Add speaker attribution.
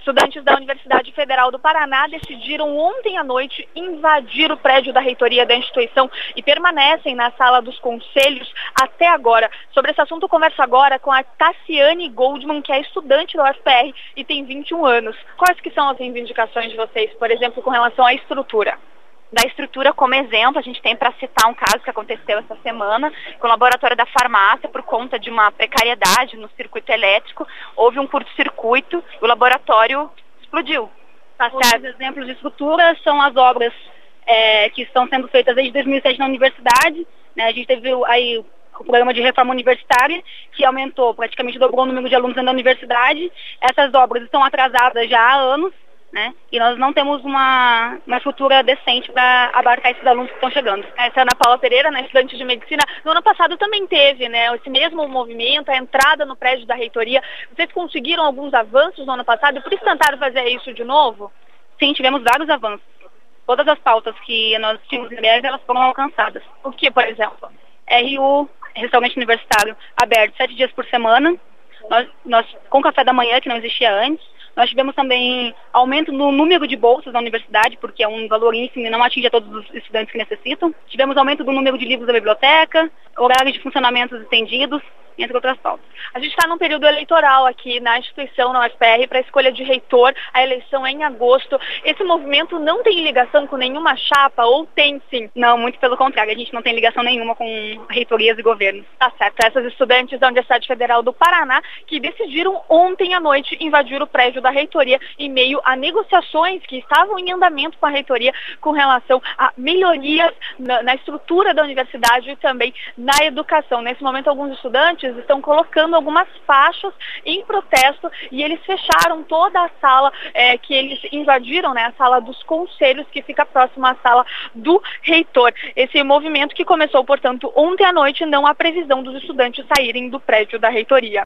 Speaker 1: Estudantes da Universidade Federal do Paraná decidiram ontem à noite invadir o prédio da reitoria da instituição e permanecem na sala dos conselhos até agora. Sobre esse assunto, eu converso agora com a Tassiane Goldman, que é estudante da UFPR e tem 21 anos. Quais que são as reivindicações de vocês, por exemplo, com relação à estrutura?
Speaker 2: Da estrutura, como exemplo, a gente tem para citar um caso que aconteceu essa semana com o laboratório da farmácia. Por conta de uma precariedade no circuito elétrico, houve um curto-circuito e o laboratório explodiu.
Speaker 3: Outros exemplos de estrutura são as obras que estão sendo feitas desde 2007 na universidade, né? A gente teve aí o programa de reforma universitária, que aumentou, praticamente dobrou o número de alunos na universidade. Essas obras estão atrasadas já há anos, né? E nós não temos uma estrutura decente para abarcar esses alunos que estão chegando.
Speaker 1: Essa é a Ana Paula Pereira, né, estudante de medicina. No ano passado também teve, né, esse mesmo movimento, a entrada no prédio da reitoria. Vocês conseguiram alguns avanços no ano passado e por isso tentaram fazer isso de novo?
Speaker 3: Sim, tivemos vários avanços. Todas as pautas que nós tínhamos em breve, elas foram alcançadas.
Speaker 1: O que, por exemplo?
Speaker 3: RU, restaurante universitário, aberto 7 dias por semana. Nós com café da manhã, que não existia antes. Nós tivemos também aumento no número de bolsas da universidade, porque é um valor ínfimo e não atinge a todos os estudantes que necessitam. Tivemos aumento do número de livros da biblioteca, horários de funcionamento estendidos, entre outras pautas.
Speaker 1: A gente está num período eleitoral aqui na instituição, na UFPR, para a escolha de reitor. A eleição é em agosto. Esse movimento não tem ligação com nenhuma chapa ou tem sim?
Speaker 3: Não, muito pelo contrário. A gente não tem ligação nenhuma com reitorias e governos.
Speaker 1: Tá certo. Essas estudantes da Universidade Federal do Paraná que decidiram ontem à noite invadir o prédio da reitoria em meio a negociações que estavam em andamento com a reitoria com relação a melhorias na estrutura da universidade e também na educação. Nesse momento, alguns estudantes estão colocando algumas faixas em protesto e eles fecharam toda a sala que eles invadiram, né, a sala dos conselhos, que fica próxima à sala do reitor. Esse movimento que começou, portanto, ontem à noite, não há previsão dos estudantes saírem do prédio da reitoria.